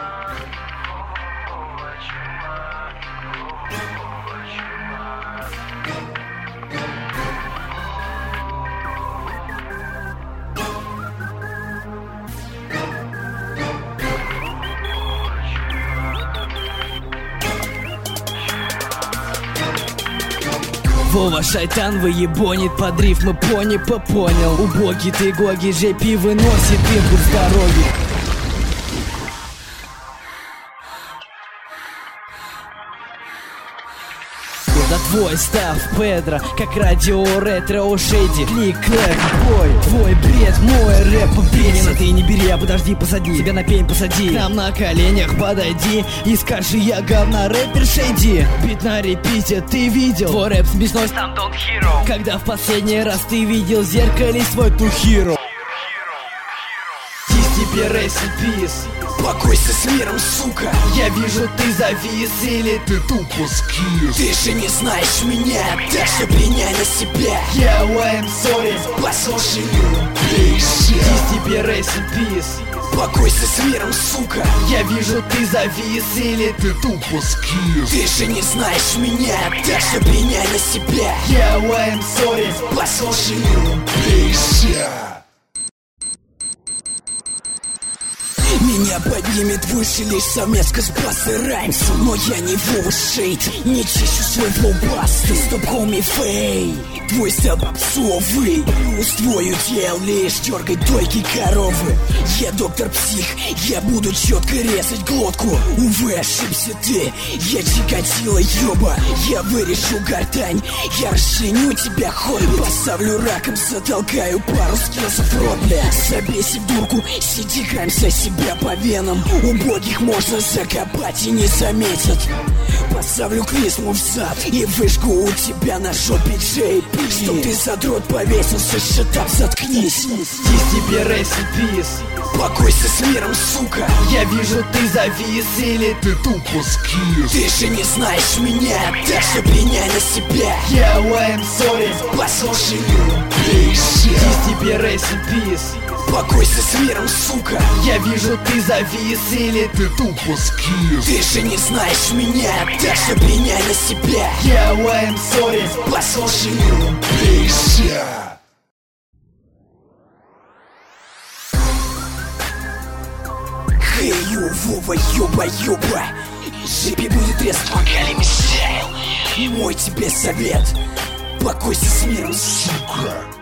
Вова шайтан выебонит под рифмы пони понял. Убогий ты гоги, жепи выносит импульс с дороги. Это твой став, Педро, как радио ретро у Шейди. Клик, клэк, бой, твой бред, мой рэп бесит. Ты не бери, а подожди, посади, тебя на пень посади. К нам на коленях подойди и скажи: я говна рэпер Шейди. Бит на репите, ты видел? Твой рэп смешной, там Don't Hero. Когда в последний раз ты видел в зеркале свой To Hero? Тебе rest in peace. Покойся с миром, сука. Я вижу, ты завис или ты тупо скис. Ты же не знаешь меня, так что пеняй на себя. Я I'm sorry, послушай, бейся. Тебе rest in peace. Покойся с миром, сука. Я вижу, ты завис или ты тупо скис. Ты же не знаешь меня, так что пеняй на себя. Я I'm sorry, послушай, бейся. Меня поднимет выше лишь совместка с Бастой Раймсом. Но я не Вова Шейд, не чищу свой флоу-басты. Стоп, хоми, фей, твой стил попсовый. Плюс твой удел лишь дергай дойки коровы. Я доктор-псих, я буду четко резать глотку. Увы, ошибся ты, я Чикатило, ёба. Я вырежу гортань, я расчленю тебя, хоббит. Поставлю раком, затолкаю пару скиллсов в рот, бля. Забейся в дурку, сиди, крамся себя по венам. Убогих можно закопать и не заметят. Поставлю клизму в зад и вышку у тебя на жопе, JP. Чтоб ты, задрот, повесился, шатап, заткнись. Здесь тебе rest in peace. Покойся с миром, сука. Я вижу, ты завис или ты тупо скис. Ты же не знаешь меня, так что пеняй на себя. Я I'm sorry, послушай, бейся. Здесь тебе rest in peace. Покойся с миром, сука. Я вижу, ты завис или ты тупо скис. Ты же не знаешь меня, так что пеняй на себя. Я I'm sorry, послушай, бейся. Хей, Вова, ёба. Жипи будет резко, пока не мешаю. Мой тебе совет. Покойся с миром, сука.